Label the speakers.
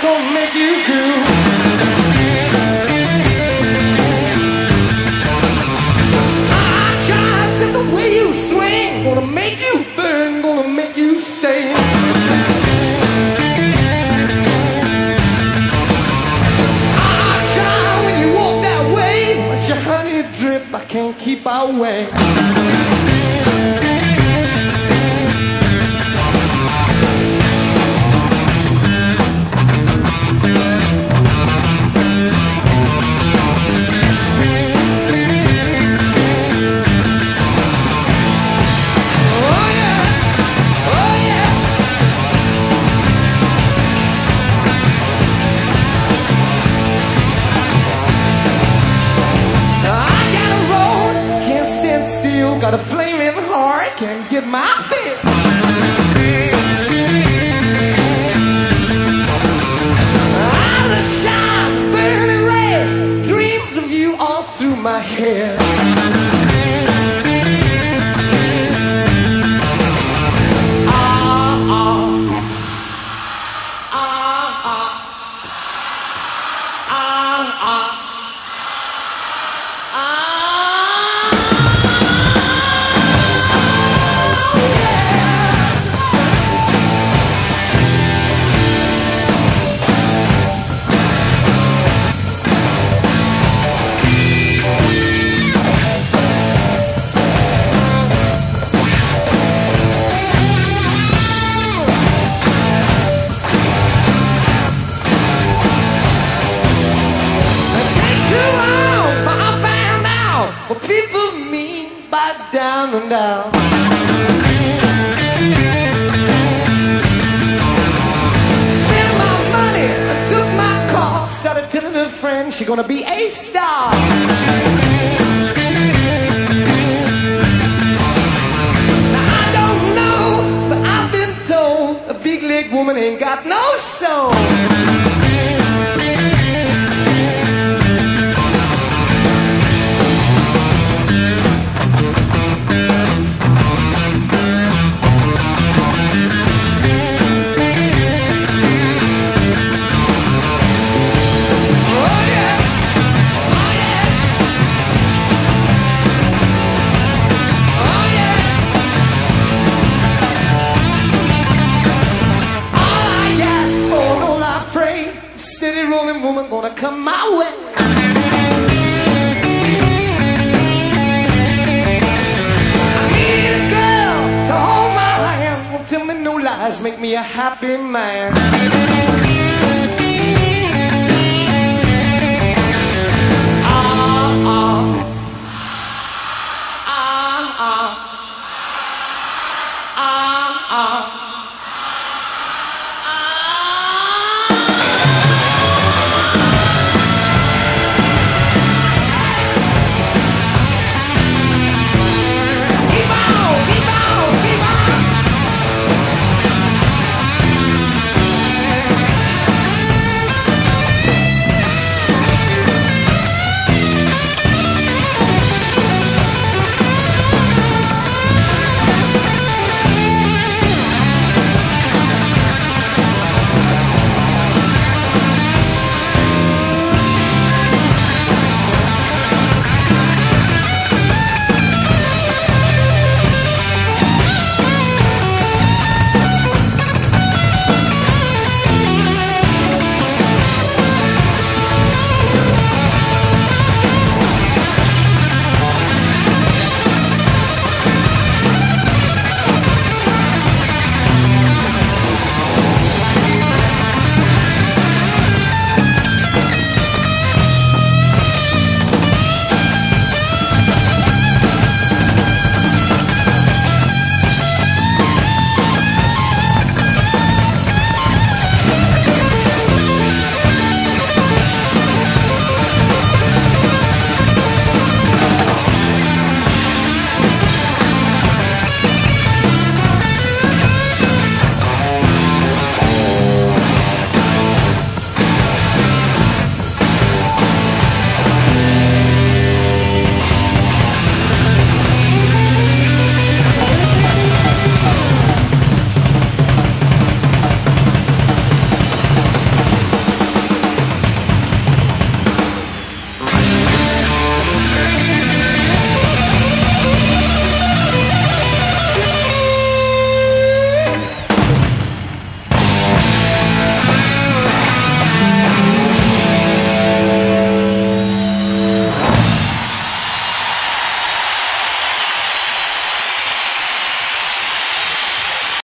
Speaker 1: gonna make you groove. I can't sit the way you swing, gonna make you burn, gonna make you stay. Drip, I can't keep away. Got a flaming heart, can't get my fill. Eyes shine, burning red, dreams of you all through my head. What people mean by down and down. Spent my money, I took my car, started telling her friends she's gonna be a star. Now I don't know, but I've been told a big leg woman ain't got no soul. Steady rolling woman gonna come my way. I need a girl to hold my hand, won't tell me no lies, make me a happy man.